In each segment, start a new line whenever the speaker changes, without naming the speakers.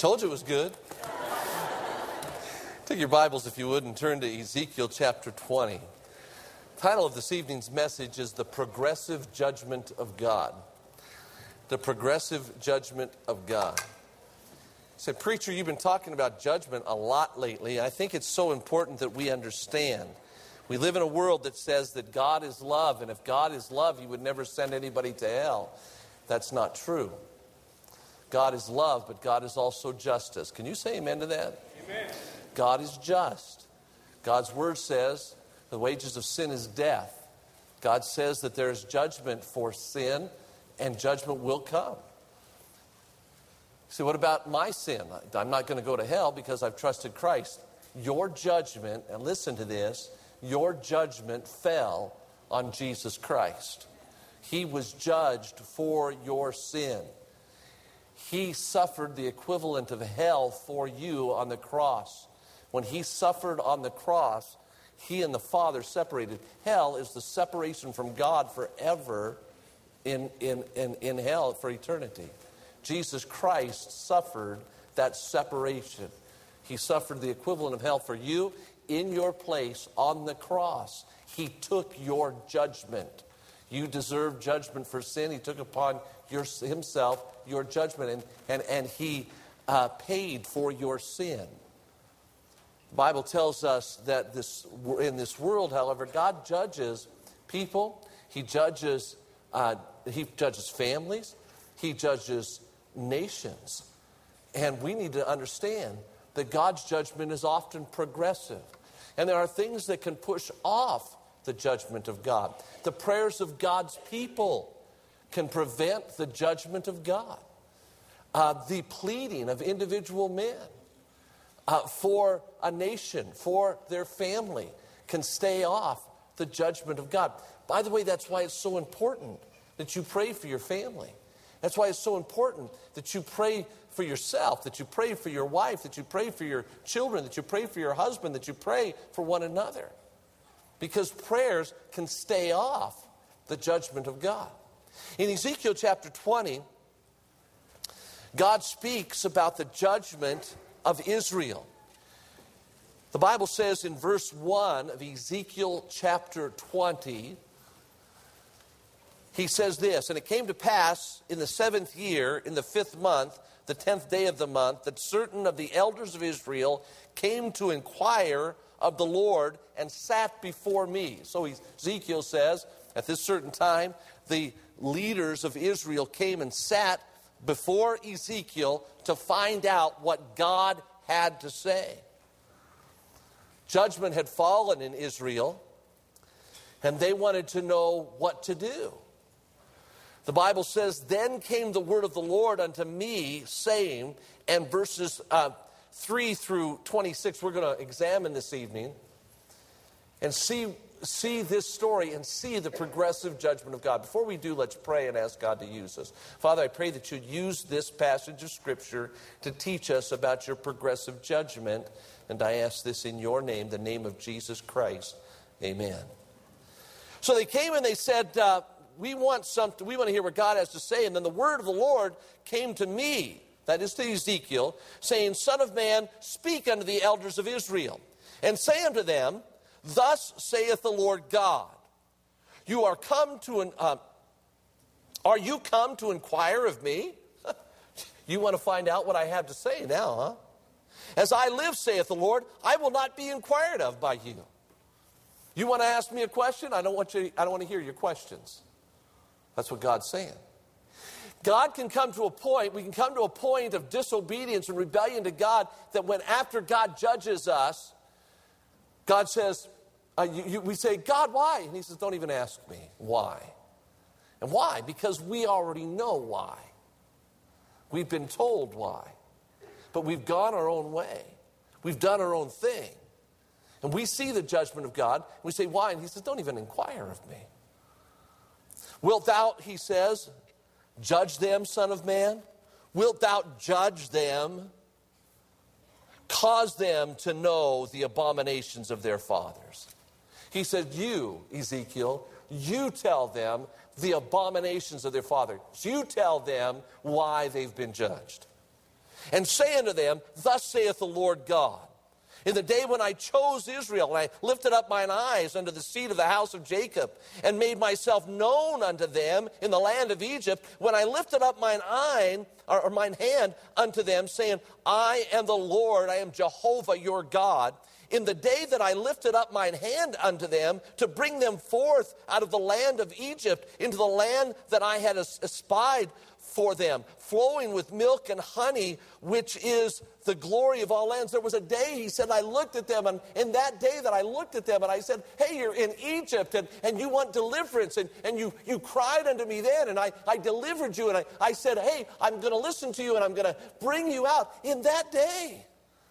Told you it was good. Take your Bibles, if you would, and turn to Ezekiel chapter 20. The title of this evening's message is The Progressive Judgment of God. The Progressive Judgment of God. I said, preacher, you've been talking about judgment a lot lately. I think it's so important that we understand. We live in a world that says that God is love, and if God is love, He would never send anybody to hell. That's not true. God is love, but God is also justice. Can you say amen to that?
Amen.
God is just. God's word says the wages of sin is death. God says that there is judgment for sin, and judgment will come. See, what about my sin? I'm not going to go to hell because I've trusted Christ. Your judgment, and listen to this, your judgment fell on Jesus Christ. He was judged for your sin. He suffered the equivalent of hell for you on the cross. When He suffered on the cross, He and the Father separated. Hell is the separation from God forever in hell for eternity. Jesus Christ suffered that separation. He suffered the equivalent of hell for you in your place on the cross. He took your judgment. You deserve judgment for sin. He took upon Himself your judgment, and He paid for your sin. The Bible tells us that in this world, however, God judges people. He judges families. He judges nations. And we need to understand that God's judgment is often progressive. And there are things that can push off the judgment of God. The prayers of God's people can prevent the judgment of God. The pleading of individual men for a nation, for their family, can stay off the judgment of God. By the way, that's why it's so important that you pray for your family. That's why it's so important that you pray for yourself, that you pray for your wife, that you pray for your children, that you pray for your husband, that you pray for one another. Because prayers can stay off the judgment of God. In Ezekiel chapter 20, God speaks about the judgment of Israel. The Bible says in verse 1 of Ezekiel chapter 20, He says this, "And it came to pass in the 7th year, in the 5th month, the 10th day of the month, that certain of the elders of Israel came to inquire of the Lord and sat before me." So Ezekiel says, at this certain time, the leaders of Israel came and sat before Ezekiel to find out what God had to say. Judgment had fallen in Israel, and they wanted to know what to do. The Bible says, "Then came the word of the Lord unto me, saying," and verses 3 through 26 we're going to examine this evening and see this story and see the progressive judgment of God. Before we do, let's pray and ask God to use us. Father, I pray that you'd use this passage of Scripture to teach us about your progressive judgment, and I ask this in your name, the name of Jesus Christ. Amen. So they came and they said, we want to hear what God has to say. And then the word of the Lord came to me, that is to Ezekiel, saying, "Son of man, speak unto the elders of Israel, and say unto them, Thus saith the Lord God, are you come to inquire of me?" You want to find out what I have to say now, huh? "As I live, saith the Lord, I will not be inquired of by you." You want to ask me a question? I don't want to hear your questions. That's what God's saying. We can come to a point of disobedience and rebellion to God, that when after God judges us, God says, we say, "God, why?" And He says, "Don't even ask me why." And why? Because we already know why. We've been told why. But we've gone our own way. We've done our own thing. And we see the judgment of God. And we say, "Why?" And He says, "Don't even inquire of me." "Wilt thou," He says, "judge them, son of man? Wilt thou judge them? Cause them to know the abominations of their fathers." He said, "You, Ezekiel, you tell them the abominations of their fathers. You tell them why they've been judged." and say unto them, Thus saith the Lord God, in the day when I chose Israel, and I lifted up mine eyes unto the seed of the house of Jacob, and made myself known unto them in the land of Egypt, when I lifted up mine hand unto them, saying, I am the Lord, I am Jehovah your God, in the day that I lifted up mine hand unto them to bring them forth out of the land of Egypt into the land that I had espied for them, flowing with milk and honey, which is the glory of all lands. There was a day, he said, I looked at them, and in that day that I looked at them, and I said, hey, you're in Egypt, and you want deliverance, and you cried unto me then, and I delivered you, and I said, hey, I'm going to listen to you, and I'm going to bring you out in that day.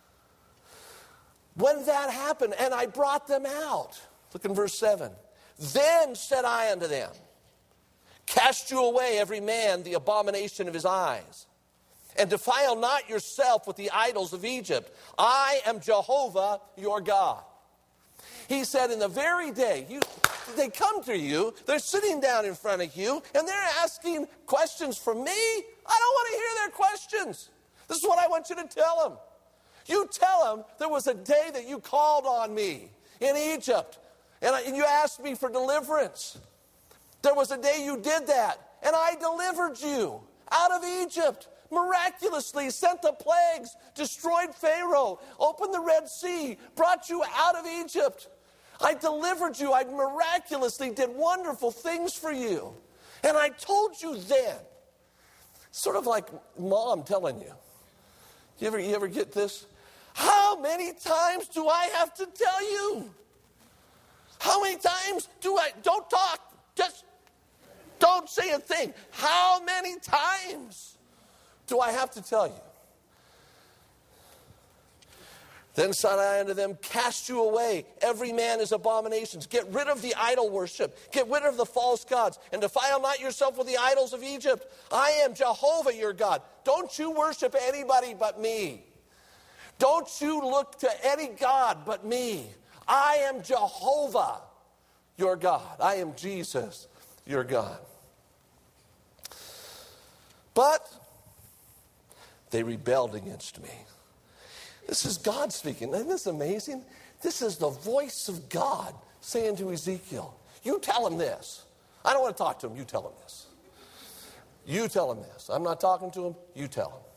When that happened, and I brought them out. Look in verse 7. Then said I unto them, Cast you away every man the abomination of his eyes, and defile not yourself with the idols of Egypt. I am Jehovah your God. He said, in the very day, they come to you, they're sitting down in front of you, and they're asking questions from me. I don't want to hear their questions. This is what I want you to tell them. You tell them there was a day that you called on me in Egypt, and you asked me for deliverance. There was a day you did that, and I delivered you out of Egypt, miraculously sent the plagues, destroyed Pharaoh, opened the Red Sea, brought you out of Egypt. I delivered you. I miraculously did wonderful things for you. And I told you then, sort of like mom telling you. You ever get this? How many times do I have to tell you? How many times don't talk, just don't say a thing. How many times do I have to tell you? Then said I unto them, Cast you away, every man his abominations. Get rid of the idol worship. Get rid of the false gods. And defile not yourself with the idols of Egypt. I am Jehovah your God. Don't you worship anybody but me. Don't you look to any God but me. I am Jehovah your God. I am Jesus your God. But they rebelled against me. This is God speaking. Isn't this amazing? This is the voice of God saying to Ezekiel, you tell him this. I don't want to talk to him. You tell him this. You tell him this. I'm not talking to him. You tell him.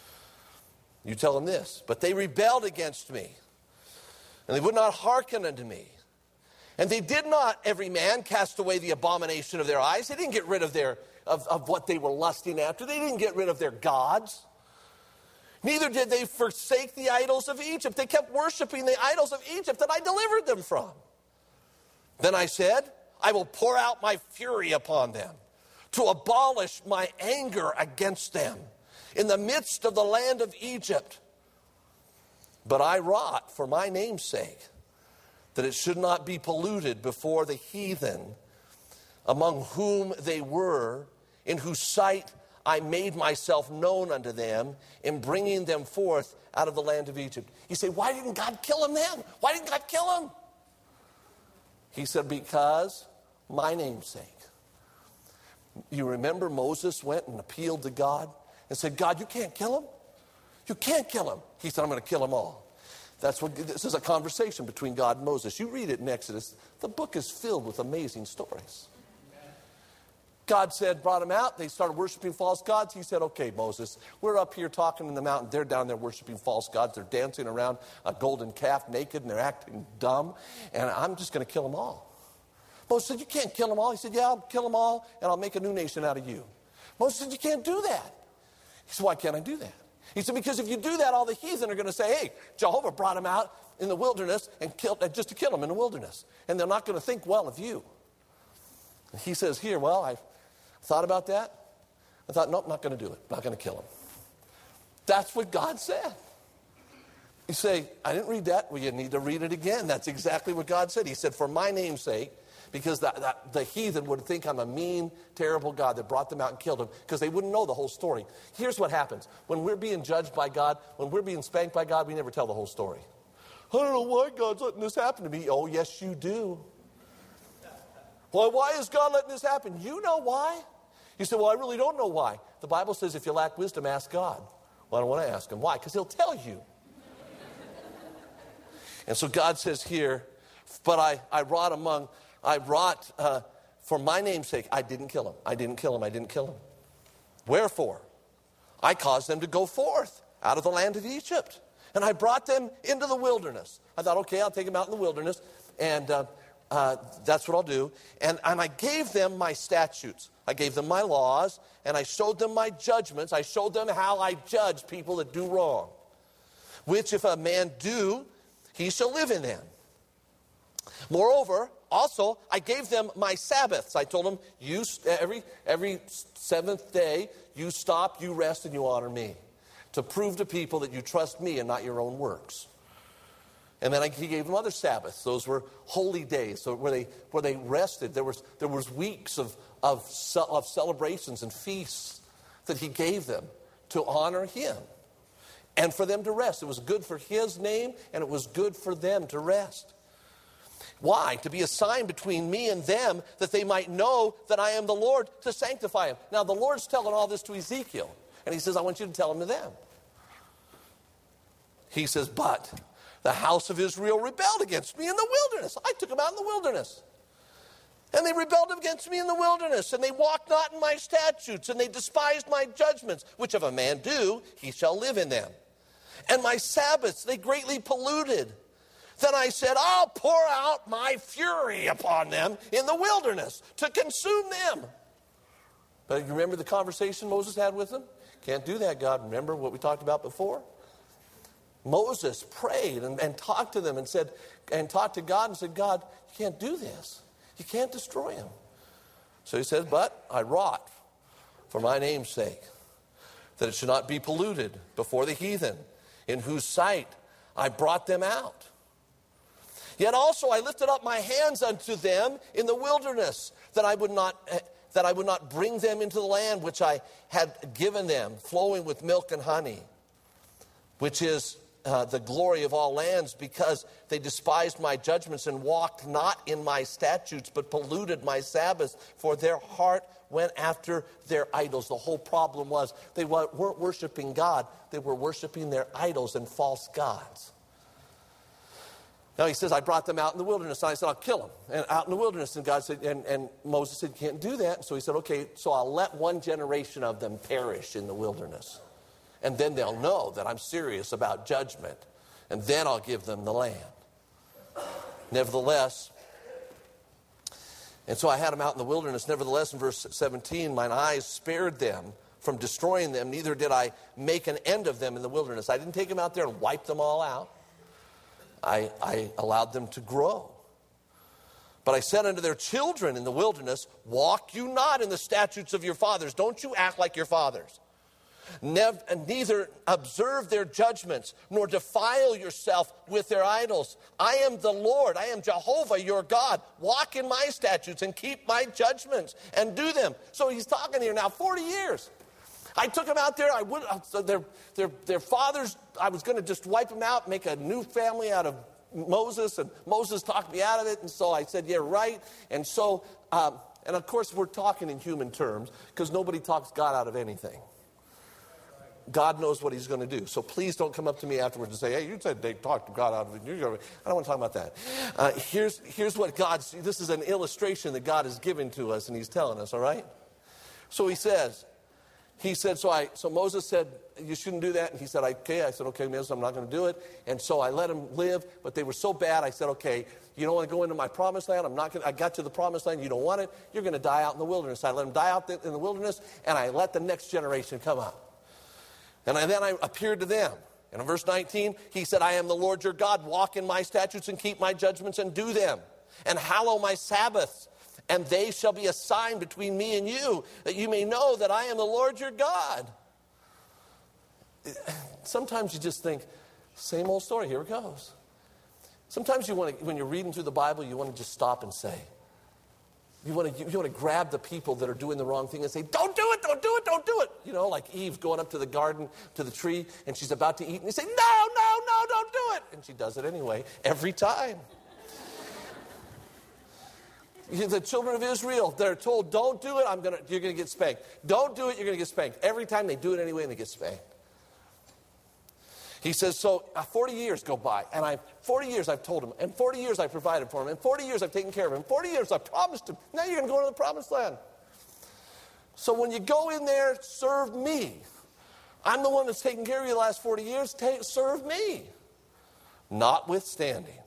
You tell him this. But they rebelled against me, and they would not hearken unto me. And they did not, every man, cast away the abomination of their eyes. They didn't get rid of what they were lusting after. They didn't get rid of their gods. Neither did they forsake the idols of Egypt. They kept worshiping the idols of Egypt that I delivered them from. Then I said, I will pour out my fury upon them to abolish my anger against them in the midst of the land of Egypt. But I wrought for my name's sake, that it should not be polluted before the heathen, among whom they were, in whose sight I made myself known unto them in bringing them forth out of the land of Egypt. You say, why didn't God kill them then? Why didn't God kill them? He said, because my name's sake. You remember Moses went and appealed to God and said, God, you can't kill them. You can't kill them. He said, I'm going to kill them all. This is a conversation between God and Moses. You read it in Exodus. The book is filled with amazing stories. God brought them out. They started worshiping false gods. He said, okay, Moses, we're up here talking in the mountain. They're down there worshiping false gods. They're dancing around a golden calf naked, and they're acting dumb. And I'm just going to kill them all. Moses said, you can't kill them all. He said, yeah, I'll kill them all, and I'll make a new nation out of you. Moses said, you can't do that. He said, why can't I do that? He said, because if you do that, all the heathen are going to say, hey, Jehovah brought them out in the wilderness and just to kill them in the wilderness. And they're not going to think well of you. And he says here, well, I thought about that. I thought, nope, not going to do it. Not going to kill him. That's what God said. You say, I didn't read that. Well, you need to read it again. That's exactly what God said. He said, for my name's sake, because the heathen would think I'm a mean, terrible God that brought them out and killed them, because they wouldn't know the whole story. Here's what happens. When we're being judged by God, when we're being spanked by God, we never tell the whole story. I don't know why God's letting this happen to me. Oh, yes, you do. Well, why is God letting this happen? You know why. You say, well, I really don't know why. The Bible says if you lack wisdom, ask God. Well, I don't want to ask him. Why? Because he'll tell you. And so God says here, but I wrought for my name's sake, I didn't kill him. I didn't kill him. I didn't kill him. Wherefore, I caused them to go forth out of the land of Egypt. And I brought them into the wilderness. I thought, okay, I'll take them out in the wilderness. And that's what I'll do. And I gave them my statutes. I gave them my laws. And I showed them my judgments. I showed them how I judge people that do wrong. Which if a man do, he shall live in them. Moreover, also, I gave them my Sabbaths. I told them, you every seventh day, you stop, you rest, and you honor me. To prove to people that you trust me and not your own works. And then he gave them other Sabbaths. Those were holy days, so where they rested. There was weeks of celebrations and feasts that he gave them to honor him. And for them to rest. It was good for his name, and it was good for them to rest. Why? To be a sign between me and them, that they might know that I am the Lord, to sanctify him. Now, the Lord's telling all this to Ezekiel. And he says, I want you to tell them to them. He says, but the house of Israel rebelled against me in the wilderness. I took them out in the wilderness. And they rebelled against me in the wilderness. And they walked not in my statutes. And they despised my judgments. Which if a man do, he shall live in them. And my Sabbaths they greatly polluted. Then I said, I'll pour out my fury upon them in the wilderness to consume them. But you remember the conversation Moses had with them? Can't do that, God. Remember what we talked about before? Moses prayed and talked to them and talked to God and said, God, you can't do this. You can't destroy him. So he says, but I wrought for my name's sake, that it should not be polluted before the heathen, in whose sight I brought them out. Yet also I lifted up my hands unto them in the wilderness, that I would not bring them into the land which I had given them, flowing with milk and honey, which is the glory of all lands, because they despised my judgments and walked not in my statutes, but polluted my Sabbaths, for their heart went after their idols. The whole problem was they weren't worshiping God. They were worshiping their idols and false gods. Now he says, I brought them out in the wilderness. And I said, I'll kill them. And out in the wilderness. And God said, and Moses said, you can't do that. And so he said, okay, so I'll let one generation of them perish in the wilderness. And then they'll know that I'm serious about judgment. And then I'll give them the land. Nevertheless, and so I had them out in the wilderness. Nevertheless, in verse 17, mine eyes spared them from destroying them. Neither did I make an end of them in the wilderness. I didn't take them out there and wipe them all out. I allowed them to grow. But I said unto their children in the wilderness, walk you not in the statutes of your fathers. Don't you act like your fathers. Neither observe their judgments, nor defile yourself with their idols. I am the Lord, I am Jehovah your God. Walk in my statutes and keep my judgments and do them. So he's talking here now 40 years. I took them out there. Their fathers, I was going to just wipe them out, make a new family out of Moses. And Moses talked me out of it. And so I said, yeah, right. And so, and of course, we're talking in human terms because nobody talks God out of anything. God knows what he's going to do. So please don't come up to me afterwards and say, hey, you said they talked God out of it. I don't want to talk about that. Here's what this is an illustration that God has given to us and he's telling us, all right? So he said, so Moses said, you shouldn't do that. And he said, okay. I said, okay, Moses, I'm not going to do it. And so I let him live, but they were so bad. I said, okay, you don't want to go into my promised land. I got to the promised land. You don't want it. You're going to die out in the wilderness. I let them die out in the wilderness, and I let the next generation come up. And then I appeared to them. And in verse 19, he said, I am the Lord your God. Walk in my statutes and keep my judgments and do them. And hallow my Sabbaths. And they shall be a sign between me and you, that you may know that I am the Lord your God. Sometimes you just think, same old story, here it goes. Sometimes when you're reading through the Bible, you want to just stop and say, you want to grab the people that are doing the wrong thing and say, don't do it, don't do it, don't do it. You know, like Eve going up to the garden, to the tree, and she's about to eat, and you say, no, don't do it. And she does it anyway, every time. The children of Israel, they're told, don't do it, you're going to get spanked. Don't do it, you're going to get spanked. Every time they do it anyway and they get spanked. He says, so 40 years go by, and 40 years I've told him, and 40 years I've provided for him, and 40 years I've taken care of him, 40 years I've promised him. Now you're going to go to the promised land. So when you go in there, serve me. I'm the one that's taken care of you the last 40 years. Serve me. Notwithstanding.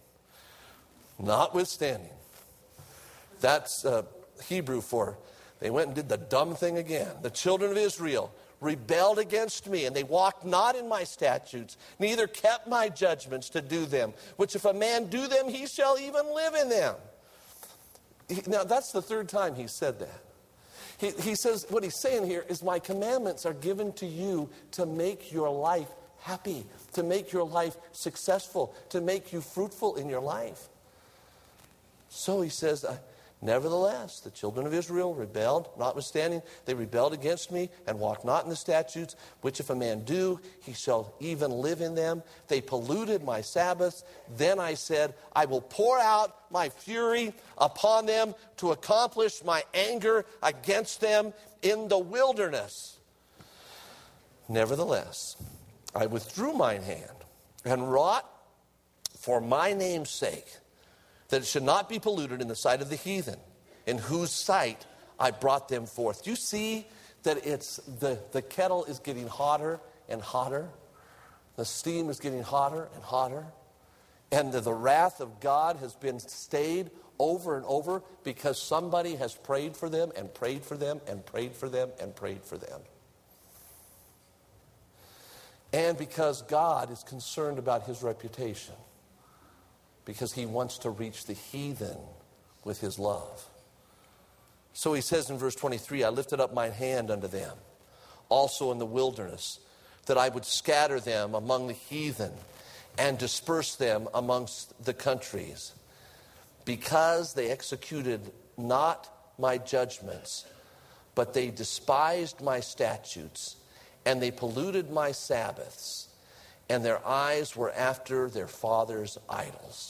That's Hebrew for they went and did the dumb thing again. The children of Israel rebelled against me, and they walked not in my statutes, neither kept my judgments to do them, which if a man do them, he shall even live in them. Now, that's the third time he said that. He says, what he's saying here is my commandments are given to you to make your life happy, to make your life successful, to make you fruitful in your life. So he says, nevertheless, the children of Israel rebelled, notwithstanding, they rebelled against me and walked not in the statutes, which if a man do, he shall even live in them. They polluted my Sabbaths. Then I said, I will pour out my fury upon them to accomplish my anger against them in the wilderness. Nevertheless, I withdrew mine hand and wrought for my name's sake, that it should not be polluted in the sight of the heathen, in whose sight I brought them forth. Do you see that it's the kettle is getting hotter and hotter? The steam is getting hotter and hotter. And the wrath of God has been stayed over and over because somebody has prayed for them and prayed for them and prayed for them and prayed for them. And because God is concerned about his reputation. Because he wants to reach the heathen with his love. So he says in verse 23, I lifted up mine hand unto them, also in the wilderness, that I would scatter them among the heathen and disperse them amongst the countries, because they executed not my judgments, but they despised my statutes, and they polluted my Sabbaths, and their eyes were after their fathers' idols.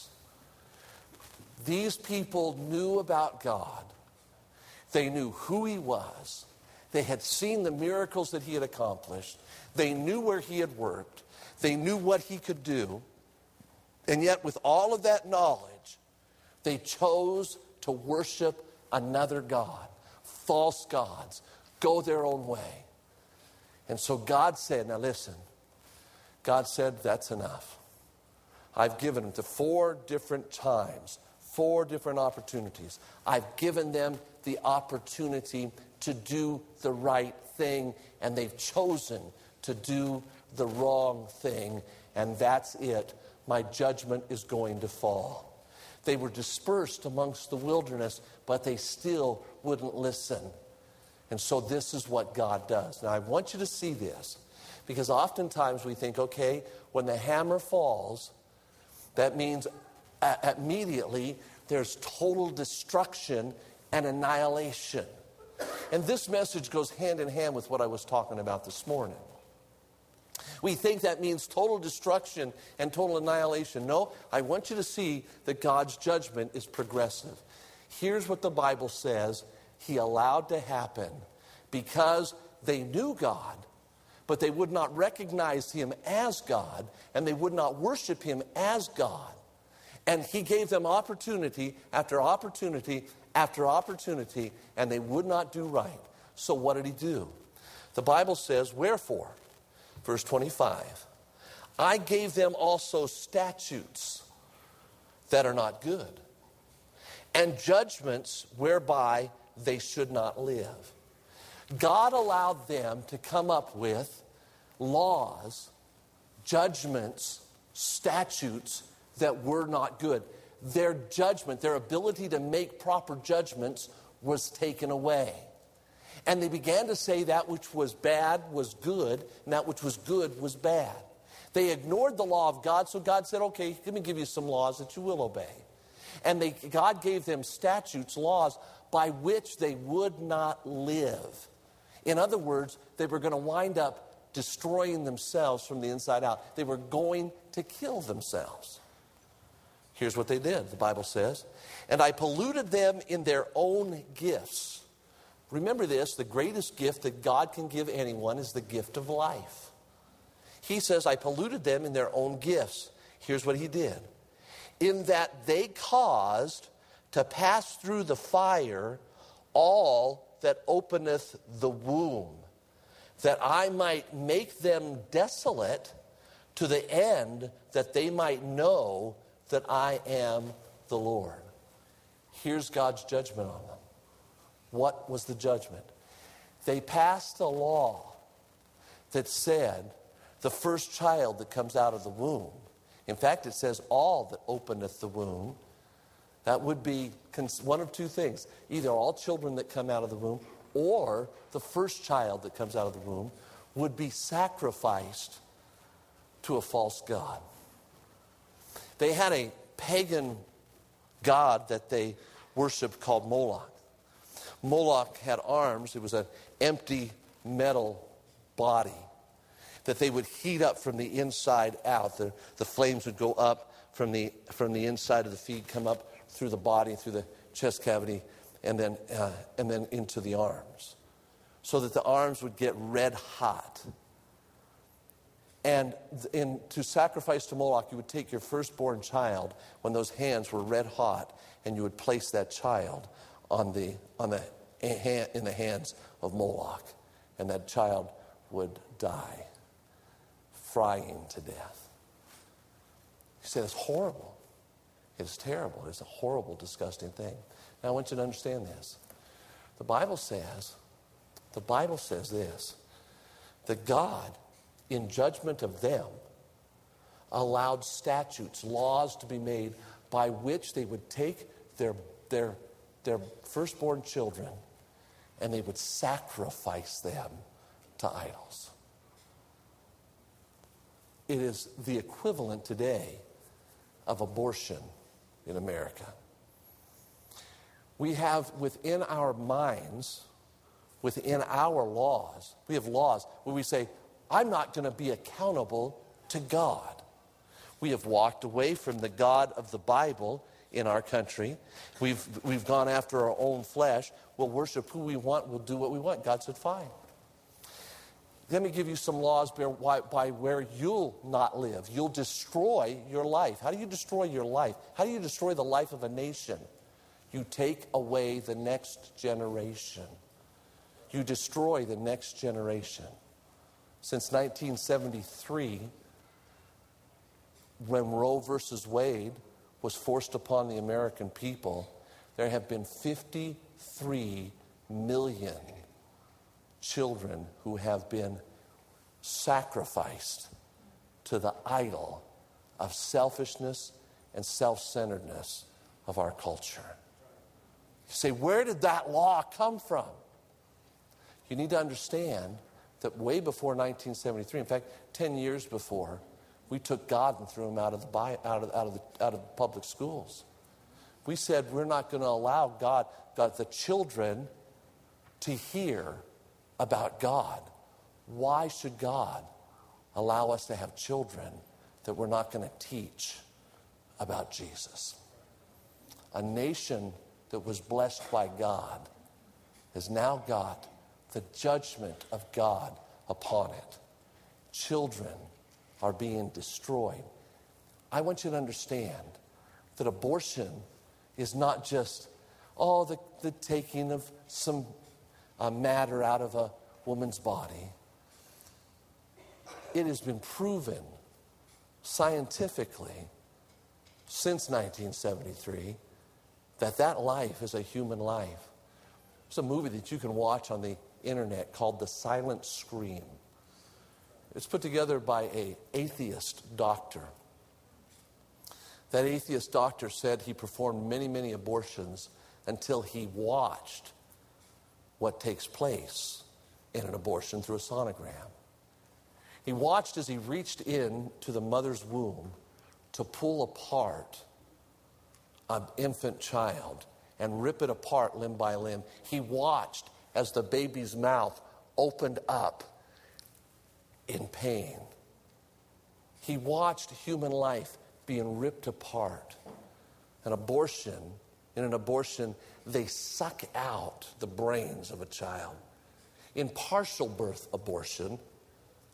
These people knew about God. They knew who he was. They had seen the miracles that he had accomplished. They knew where he had worked. They knew what he could do. And yet with all of that knowledge, they chose to worship another god, false gods, go their own way. And so God said, now listen, God said, that's enough. I've given them to 4 different times, 4 different opportunities. I've given them the opportunity to do the right thing, and they've chosen to do the wrong thing, and that's it. My judgment is going to fall. They were dispersed amongst the wilderness, but they still wouldn't listen. And so this is what God does. Now I want you to see this, because oftentimes we think, okay, when the hammer falls, that means immediately there's total destruction and annihilation. And this message goes hand in hand with what I was talking about this morning. We think that means total destruction and total annihilation. No, I want you to see that God's judgment is progressive. Here's what the Bible says he allowed to happen because they knew God, but they would not recognize him as God, and they would not worship him as God. And he gave them opportunity after opportunity after opportunity, and they would not do right. So what did he do? The Bible says, wherefore, verse 25, I gave them also statutes that are not good, and judgments whereby they should not live. God allowed them to come up with laws, judgments, statutes that were not good. Their judgment, their ability to make proper judgments was taken away. And they began to say that which was bad was good, and that which was good was bad. They ignored the law of God, so God said, okay, let me give you some laws that you will obey. And God gave them statutes, laws, by which they would not live. In other words, they were going to wind up destroying themselves from the inside out. They were going to kill themselves. Here's what they did, the Bible says. And I polluted them in their own gifts. Remember this, the greatest gift that God can give anyone is the gift of life. He says, I polluted them in their own gifts. Here's what he did. In that they caused to pass through the fire all that openeth the womb, that I might make them desolate to the end that they might know that I am the Lord. Here's God's judgment on them. What was the judgment? They passed a law that said the first child that comes out of the womb, in fact, it says all that openeth the womb, that would be one of two things. Either all children that come out of the womb or the first child that comes out of the womb would be sacrificed to a false god. They had a pagan god that they worshiped called Moloch. Moloch had arms. It was an empty metal body that they would heat up from the inside out. The flames would go up from the inside of the feet, come up through the body, through the chest cavity, and then into the arms, so that the arms would get red hot. And to sacrifice to Moloch, you would take your firstborn child when those hands were red hot, and you would place that child in the hands of Moloch, and that child would die, frying to death. You say, that's horrible. It's terrible. It's a horrible, disgusting thing. Now I want you to understand this. The Bible says this, that God, in judgment of them, allowed statutes, laws to be made by which they would take their firstborn children and they would sacrifice them to idols. It is the equivalent today of abortion in America. We have within our minds, within our laws, we have laws where we say, I'm not going to be accountable to God. We have walked away from the God of the Bible in our country. We've gone after our own flesh. We'll worship who we want. We'll do what we want. God said, fine. Let me give you some laws by where you'll not live. You'll destroy your life. How do you destroy your life? How do you destroy the life of a nation? You take away the next generation. You destroy the next generation. Since 1973, when Roe versus Wade was forced upon the American people, there have been 53 million children who have been sacrificed to the idol of selfishness and self-centeredness of our culture. You say, where did that law come from? You need to understand that way before 1973, in fact, 10 years before, we took God and threw him out of the public schools. We said we're not going to allow the children to hear about God. Why should God allow us to have children that we're not going to teach about Jesus? A nation that was blessed by God has now got the judgment of God upon it. Children are being destroyed. I want you to understand that abortion is not just, the taking of some matter out of a woman's body. It has been proven scientifically since 1973 that life is a human life. There's a movie that you can watch on the internet called The Silent Scream. It's put together by an atheist doctor. That atheist doctor said he performed many, many abortions until he watched what takes place in an abortion through a sonogram. He watched as he reached in to the mother's womb to pull apart an infant child and rip it apart limb by limb. He watched as the baby's mouth opened up in pain. He watched human life being ripped apart. In an abortion, they suck out the brains of a child. In partial birth abortion,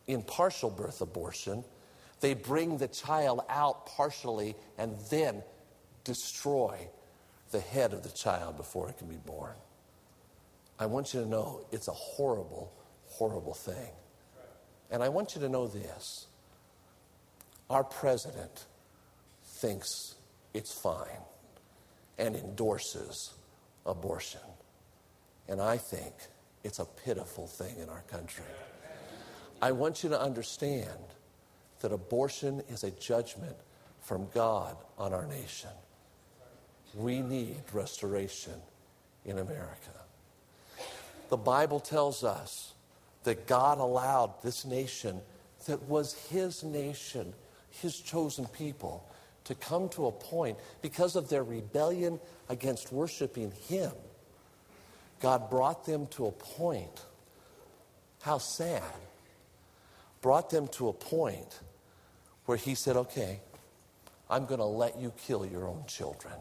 in partial birth abortion, they bring the child out partially and then destroy the head of the child before it can be born. I want you to know it's a horrible, horrible thing. And I want you to know this. Our president thinks it's fine and endorses abortion. And I think it's a pitiful thing in our country. I want you to understand that abortion is a judgment from God on our nation. We need restoration in America. The Bible tells us that God allowed this nation that was his nation, his chosen people, to come to a point because of their rebellion against worshiping him. God brought them to a point, how sad, brought them to a point where he said, okay, I'm going to let you kill your own children.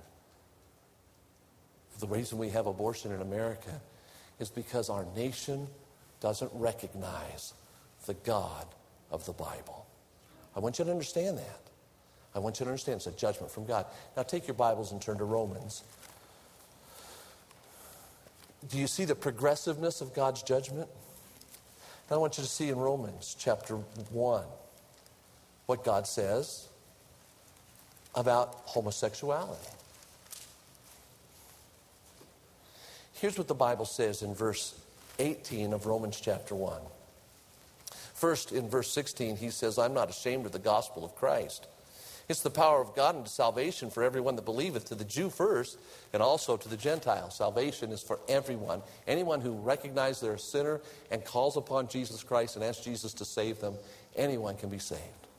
The reason we have abortion in America is because our nation doesn't recognize the God of the Bible. I want you to understand that. I want you to understand it's a judgment from God. Now take your Bibles and turn to Romans. Do you see the progressiveness of God's judgment? And I want you to see in Romans chapter 1 what God says about homosexuality. Here's what the Bible says in verse 18 of Romans chapter 1. First, in verse 16, he says, I'm not ashamed of the gospel of Christ. It's the power of God unto salvation for everyone that believeth, to the Jew first, and also to the Gentile. Salvation is for everyone. Anyone who recognizes they're a sinner and calls upon Jesus Christ and asks Jesus to save them, anyone can be saved.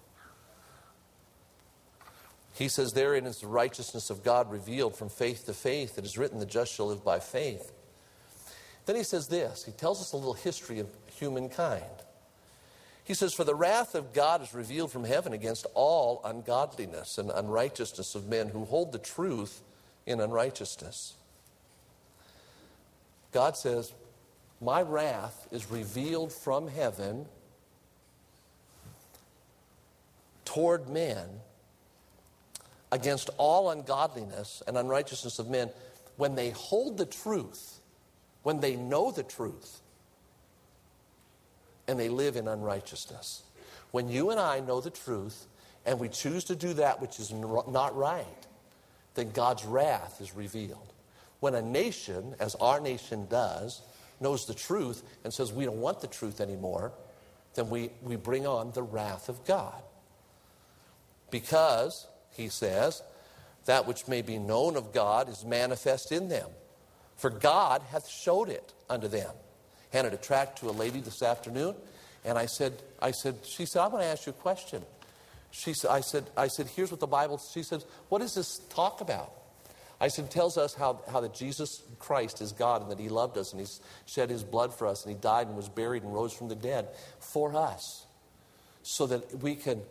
He says, therein is the righteousness of God revealed from faith to faith. It is written, the just shall live by faith. Then he says this. He tells us a little history of humankind. He says, for the wrath of God is revealed from heaven against all ungodliness and unrighteousness of men who hold the truth in unrighteousness. God says, my wrath is revealed from heaven toward men against all ungodliness and unrighteousness of men when they hold the truth, when they know the truth, and they live in unrighteousness. When you and I know the truth and we choose to do that which is not right, then God's wrath is revealed. When a nation, as our nation does, knows the truth and says we don't want the truth anymore, then we bring on the wrath of God. Because, he says, that which may be known of God is manifest in them. For God hath showed it unto them. Handed a tract to a lady this afternoon, and she said, I want to ask you a question. I said, here's what the Bible, she said, what does this talk about? I said, it tells us how that Jesus Christ is God and that he loved us and he shed his blood for us and he died and was buried and rose from the dead for us so that we can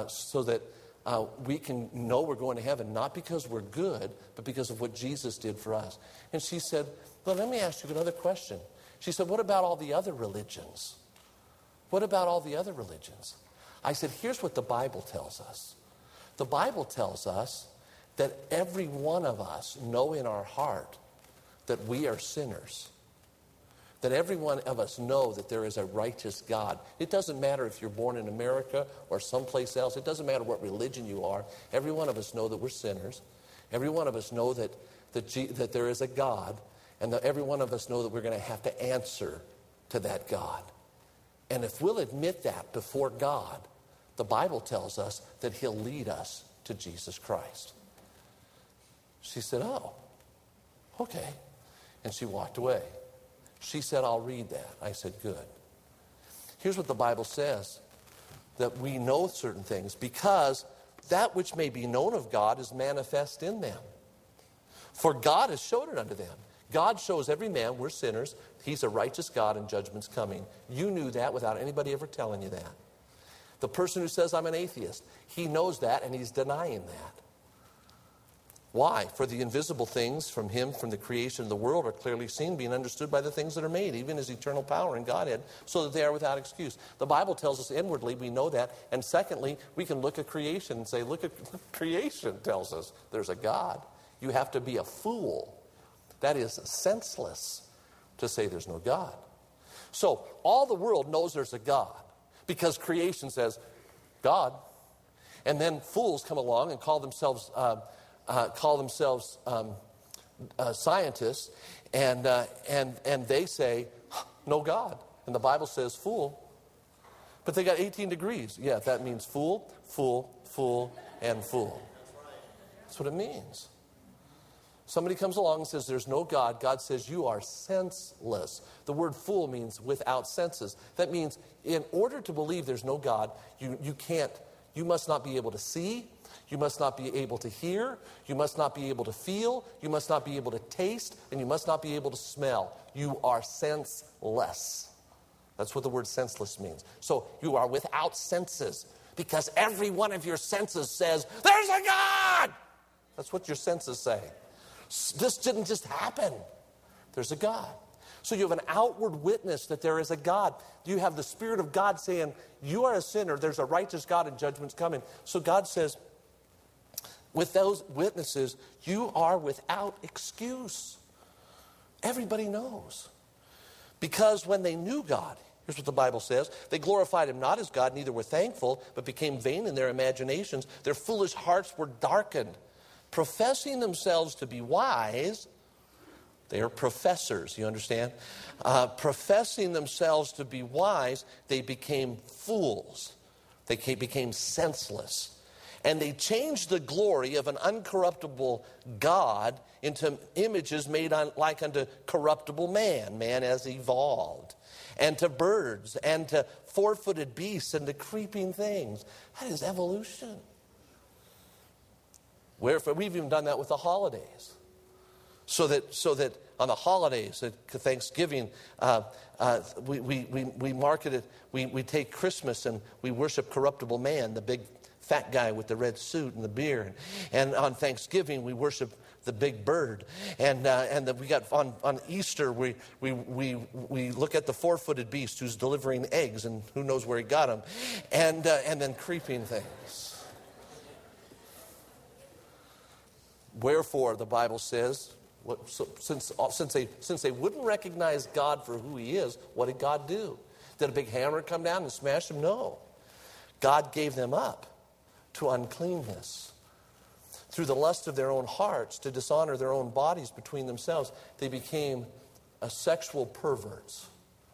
know we're going to heaven, not because we're good, but because of what Jesus did for us. And she said, well, let me ask you another question. She said, what about all the other religions? What about all the other religions? I said, here's what the Bible tells us. The Bible tells us that every one of us know in our heart that we are sinners. That every one of us know that there is a righteous God. It doesn't matter if you're born in America or someplace else. It doesn't matter what religion you are. Every one of us know that we're sinners. Every one of us know that there is a God. And that every one of us know that we're going to have to answer to that God. And if we'll admit that before God, the Bible tells us that he'll lead us to Jesus Christ. She said, oh, okay. And she walked away. She said, I'll read that. I said, good. Here's what the Bible says, that we know certain things because that which may be known of God is manifest in them. For God has showed it unto them. God shows every man we're sinners. He's a righteous God and judgment's coming. You knew that without anybody ever telling you that. The person who says I'm an atheist, he knows that and he's denying that. Why? For the invisible things from him, from the creation of the world, are clearly seen, being understood by the things that are made, even his eternal power and Godhead, so that they are without excuse. The Bible tells us inwardly we know that. And secondly, we can look at creation and say, look at creation tells us there's a God. You have to be a fool. That is senseless to say there's no God. So all the world knows there's a God because creation says God. And then fools come along and call themselves scientists, and they say, no God. And the Bible says fool. But they got 18 degrees. Yeah, that means fool, fool, fool, and fool. That's what it means. Somebody comes along and says there's no God. God says you are senseless. The word fool means without senses. That means in order to believe there's no God, you must not be able to see. You must not be able to hear. You must not be able to feel. You must not be able to taste. And you must not be able to smell. You are senseless. That's what the word senseless means. So you are without senses because every one of your senses says, there's a God! That's what your senses say. This didn't just happen. There's a God. So you have an outward witness that there is a God. You have the Spirit of God saying, you are a sinner. There's a righteous God and judgment's coming. So God says, with those witnesses, you are without excuse. Everybody knows. Because when they knew God, here's what the Bible says, they glorified him not as God, neither were thankful, but became vain in their imaginations. Their foolish hearts were darkened. Professing themselves to be wise, they are professors, you understand? Professing themselves to be wise, they became fools. They became senseless. And they changed the glory of an uncorruptible God into images made like unto corruptible man. Man has evolved. And to birds, and to four-footed beasts, and to creeping things. That is evolution. Wherefore, we've even done that with the holidays. So that on the holidays, at Thanksgiving, we market it, we take Christmas and we worship corruptible man, the big fat guy with the red suit and the beard. And on Thanksgiving, we worship the big bird. And we got on Easter, we look at the four-footed beast who's delivering eggs, and who knows where he got them. And then creeping things. Wherefore, the Bible says, since they wouldn't recognize God for who he is, what did God do? Did a big hammer come down and smash them? No. God gave them up to uncleanness. Through the lust of their own hearts, to dishonor their own bodies between themselves, they became sexual perverts.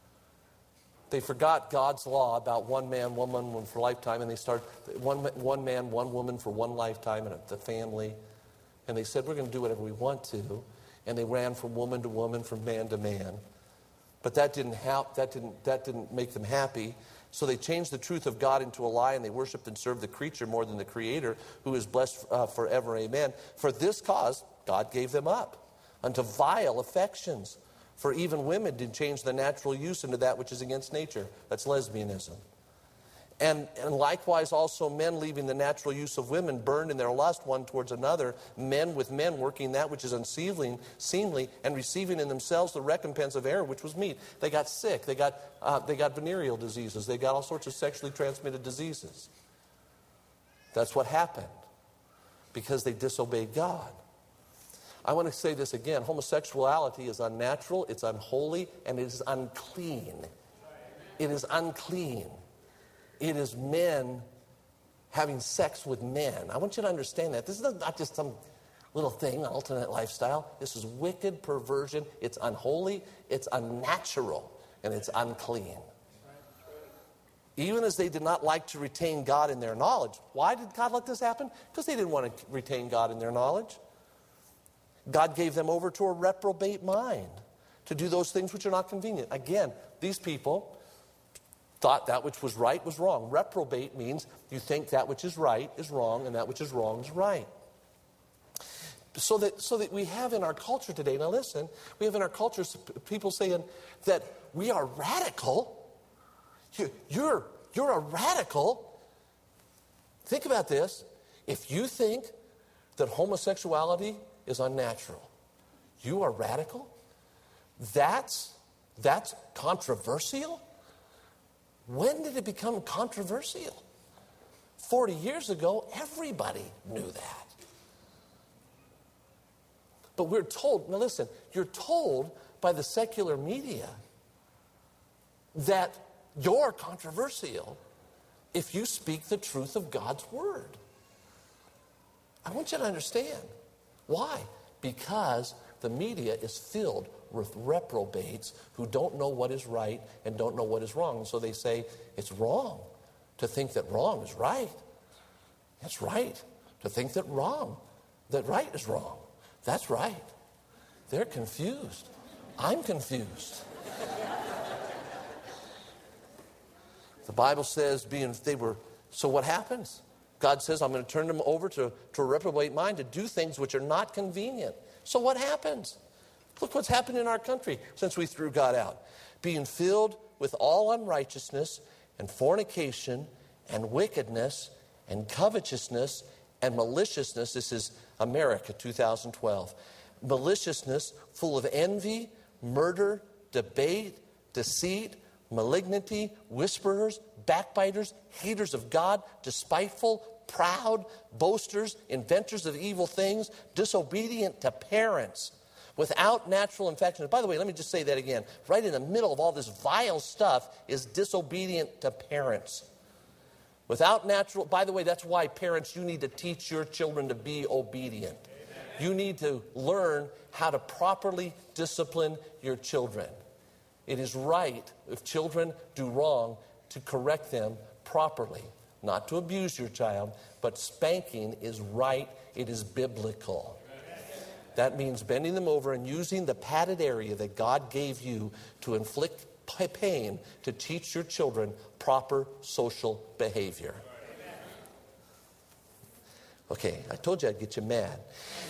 They forgot God's law about one man, one woman for a lifetime, and they started one man, one woman for one lifetime in the family. And they said, we're going to do whatever we want to. And they ran from woman to woman, from man to man. But that didn't help. That didn't make them happy. So they changed the truth of God into a lie, and they worshiped and served the creature more than the Creator, who is blessed forever. Amen. For this cause, God gave them up unto vile affections. For even women did change the natural use into that which is against nature. That's lesbianism. And likewise also men, leaving the natural use of women, burned in their lust one towards another, men with men, working that which is unseemly, and receiving in themselves the recompense of error, which was meat. They got sick. They got venereal diseases. They got all sorts of sexually transmitted diseases. That's what happened because they disobeyed God. I want to say this again. Homosexuality is unnatural, it's unholy, and it is unclean. It is unclean. It is men having sex with men. I want you to understand that. This is not just some little thing, alternate lifestyle. This is wicked perversion. It's unholy, it's unnatural, and it's unclean. Even as they did not like to retain God in their knowledge. Why did God let this happen? Because they didn't want to retain God in their knowledge. God gave them over to a reprobate mind to do those things which are not convenient. Again, these people thought that which was right was wrong. Reprobate means you think that which is right is wrong, and that which is wrong is right. So that we have in our culture today, now listen, we have in our culture people saying that we are radical. You're a radical. Think about this. If you think that homosexuality is unnatural. You are radical? That's controversial? When did it become controversial? 40 years ago, everybody knew that. But we're told, now listen, you're told by the secular media that you're controversial if you speak the truth of God's word. I want you to understand. Why? Because the media is filled with reprobates who don't know what is right and don't know what is wrong. And so they say it's wrong to think that wrong is right. It's right to think that right is wrong. That's right. They're confused. I'm confused. The Bible says so what happens? God says, I'm going to turn them over to a reprobate mind to do things which are not convenient. So what happens? Look what's happened in our country since we threw God out. Being filled with all unrighteousness and fornication and wickedness and covetousness and maliciousness. This is America 2012. Maliciousness, full of envy, murder, debate, deceit, malignity, whisperers, backbiters, haters of God, despiteful, proud, boasters, inventors of evil things, disobedient to parents, without natural affection. By the way, let me just say that again. Right in the middle of all this vile stuff is disobedient to parents. Without natural, by the way, that's why parents, you need to teach your children to be obedient. You need to learn how to properly discipline your children. It is right, if children do wrong, to correct them properly. Not to abuse your child, but spanking is right. It is biblical. That means bending them over and using the padded area that God gave you to inflict pain to teach your children proper social behavior. Okay, I told you I'd get you mad.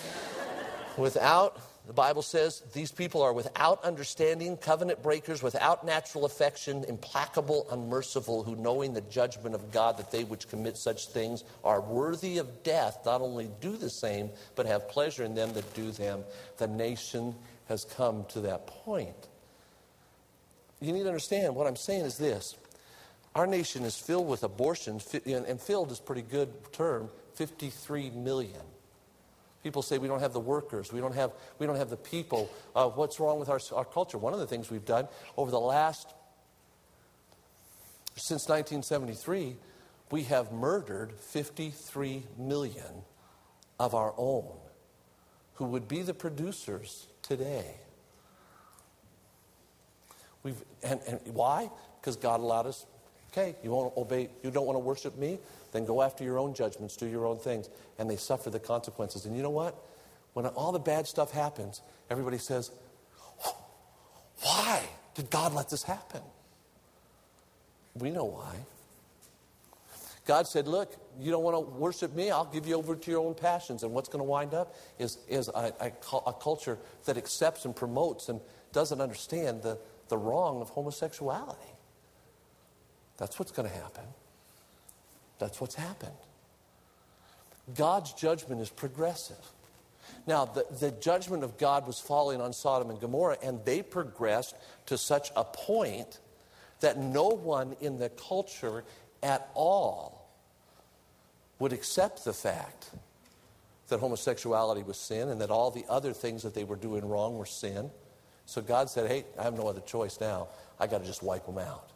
The Bible says, these people are without understanding, covenant breakers, without natural affection, implacable, unmerciful, who knowing the judgment of God that they which commit such things are worthy of death, not only do the same, but have pleasure in them that do them. The nation has come to that point. You need to understand, what I'm saying is this. Our nation is filled with abortions, and filled is a pretty good term, 53 million. People say we don't have the workers, we don't have the people. What's wrong with our culture? One of the things we've done over the since 1973, we have murdered 53 million of our own who would be the producers today. And why? Because God allowed us. Okay, you won't obey, you don't want to worship me? Then go after your own judgments, do your own things. And they suffer the consequences. And you know what? When all the bad stuff happens, everybody says, why did God let this happen? We know why. God said, look, you don't want to worship me? I'll give you over to your own passions. And what's going to wind up is a culture that accepts and promotes and doesn't understand the wrong of homosexuality. That's what's going to happen. That's what's happened. God's judgment is progressive. Now, the judgment of God was falling on Sodom and Gomorrah, and they progressed to such a point that no one in the culture at all would accept the fact that homosexuality was sin and that all the other things that they were doing wrong were sin. So God said, hey, I have no other choice now. I got to just wipe them out.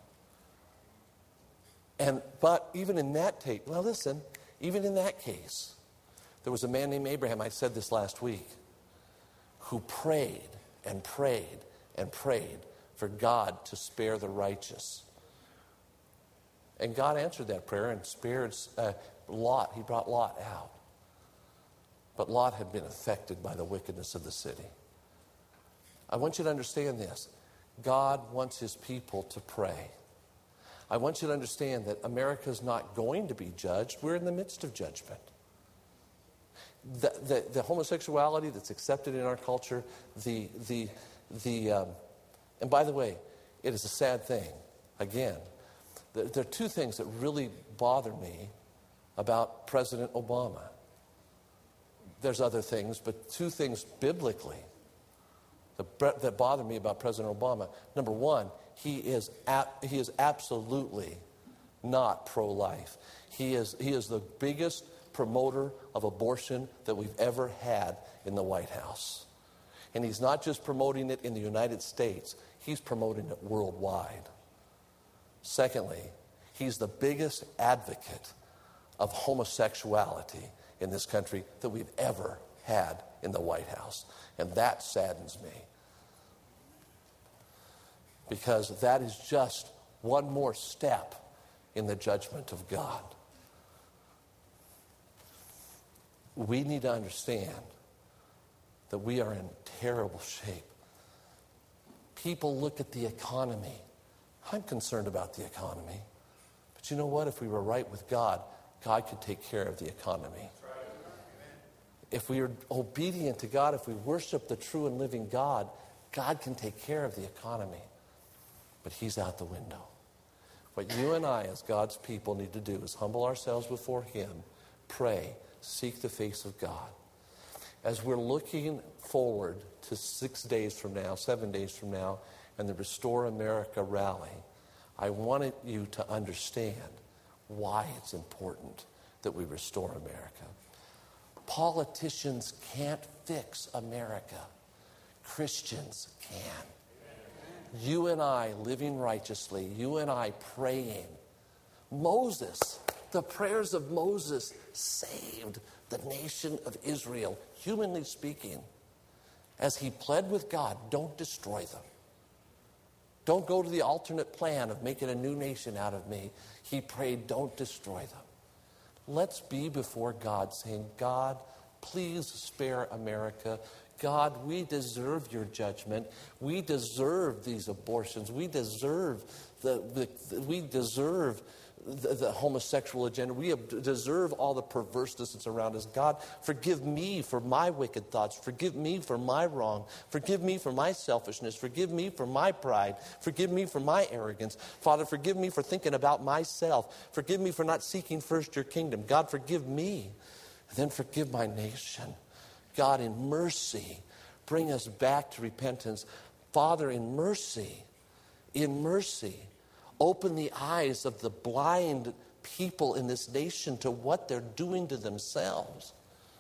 But even in that even in that case, there was a man named Abraham, I said this last week, who prayed and prayed and prayed for God to spare the righteous. And God answered that prayer and spared Lot. He brought Lot out. But Lot had been affected by the wickedness of the city. I want you to understand this. God wants his people to pray. I want you to understand that America is not going to be judged. We're in the midst of judgment. The homosexuality that's accepted in our culture, and by the way, it is a sad thing. Again, there are two things that really bother me about President Obama. there's other things, but two things biblically that bother me about President Obama. Number one, he is absolutely not pro-life. He is the biggest promoter of abortion that we've ever had in the White House. And he's not just promoting it in the United States, he's promoting it worldwide. Secondly, he's the biggest advocate of homosexuality in this country that we've ever had in the White House. And that saddens me. Because that is just one more step in the judgment of God. We need to understand that we are in terrible shape. People look at the economy. I'm concerned about the economy. But you know what? If we were right with God, God could take care of the economy. If we are obedient to God, if we worship the true and living God, God can take care of the economy. But he's out the window. What you and I as God's people need to do is humble ourselves before him, pray, seek the face of God. As we're looking forward to 7 days from now, and the Restore America rally, I wanted you to understand why it's important that we restore America. Politicians can't fix America. Christians can. You and I living righteously, you and I praying. Moses, the prayers of Moses saved the nation of Israel, humanly speaking, as he pled with God, don't destroy them. Don't go to the alternate plan of making a new nation out of me. He prayed, don't destroy them. Let's be before God saying, God, please spare America. God, we deserve your judgment. We deserve these abortions. We deserve the homosexual agenda. We deserve all the perverseness that's around us. God, forgive me for my wicked thoughts. Forgive me for my wrong. Forgive me for my selfishness. Forgive me for my pride. Forgive me for my arrogance. Father, forgive me for thinking about myself. Forgive me for not seeking first your kingdom. God, forgive me. And then forgive my nation. God, in mercy, bring us back to repentance. Father, in mercy, open the eyes of the blind people in this nation to what they're doing to themselves.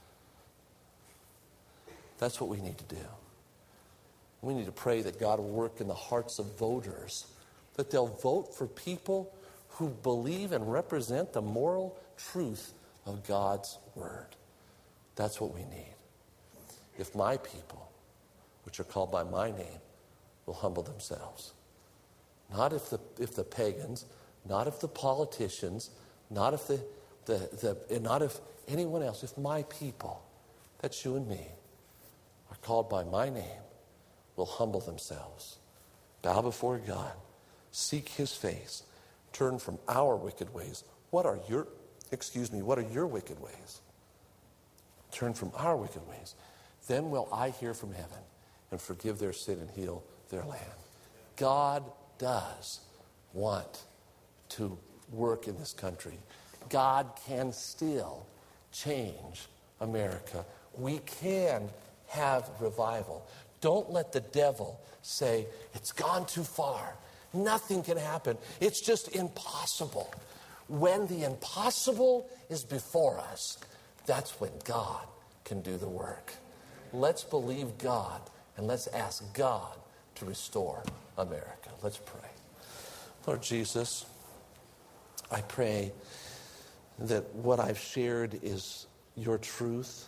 That's what we need to do. We need to pray that God will work in the hearts of voters, that they'll vote for people who believe and represent the moral truth of God's word. That's what we need. If my people, which are called by my name, will humble themselves. Not if the pagans, not if the politicians, not if not if anyone else, if my people, that's you and me, are called by my name, will humble themselves, bow before God, seek his face, turn from our wicked ways. What are your wicked ways? Turn from our wicked ways. Then will I hear from heaven and forgive their sin and heal their land. God does want to work in this country. God can still change America. We can have revival. Don't let the devil say, it's gone too far. Nothing can happen. It's just impossible. When the impossible is before us, that's when God can do the work. Let's believe God and let's ask God to restore America. Let's pray. Lord Jesus, I pray that what I've shared is your truth.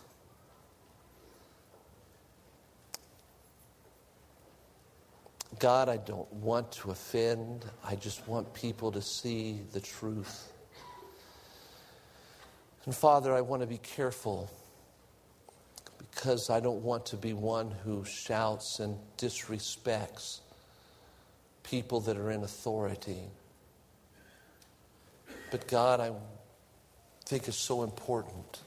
God, I don't want to offend. I just want people to see the truth. And Father, I want to be careful because I don't want to be one who shouts and disrespects people that are in authority. But God, I think it's so important.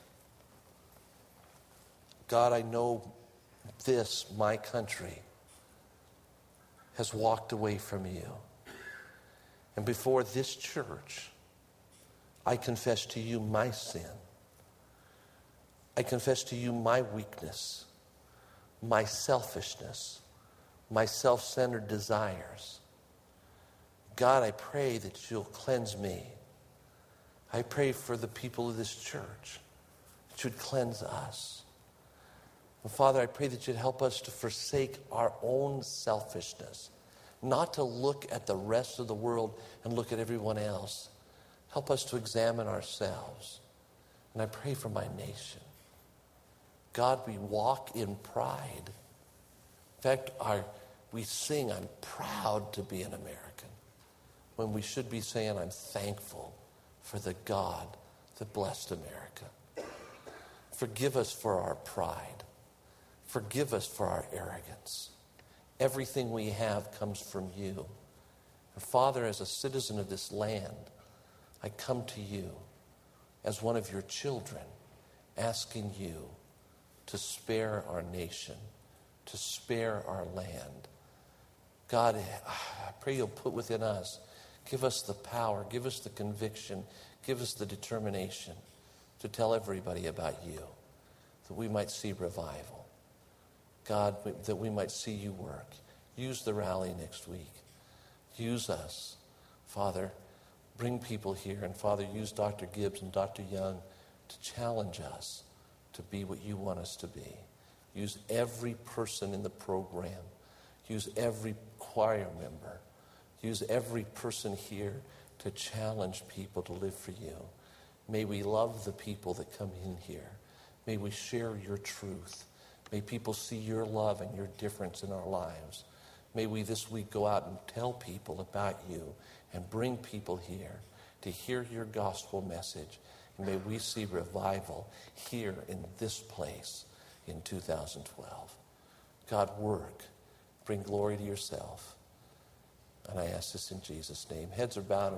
God, I know this, my country, has walked away from you. And before this church, I confess to you my sin. I confess to you my weakness, my selfishness, my self-centered desires. God, I pray that you'll cleanse me. I pray for the people of this church that you'd cleanse us. And Father, I pray that you'd help us to forsake our own selfishness, not to look at the rest of the world and look at everyone else. Help us to examine ourselves. And I pray for my nation. God, we walk in pride. In fact, we sing, I'm proud to be an American, when we should be saying, I'm thankful for the God that blessed America. Forgive us for our pride. Forgive us for our arrogance. Everything we have comes from you. And Father, as a citizen of this land, I come to you as one of your children, asking you to spare our nation, to spare our land. God, I pray you'll put within us, give us the power, give us the conviction, give us the determination to tell everybody about you, that we might see revival. God, that we might see you work. Use the rally next week. Use us, Father. Bring people here. And Father, use Dr. Gibbs and Dr. Young to challenge us to be what you want us to be. Use every person in the program. Use every choir member. Use every person here to challenge people to live for you. May we love the people that come in here. May we share your truth. May people see your love and your difference in our lives. May we this week go out and tell people about you and bring people here to hear your gospel message. And may we see revival here in this place in 2012. God, work. Bring glory to yourself. And I ask this in Jesus' name. Heads are bowed.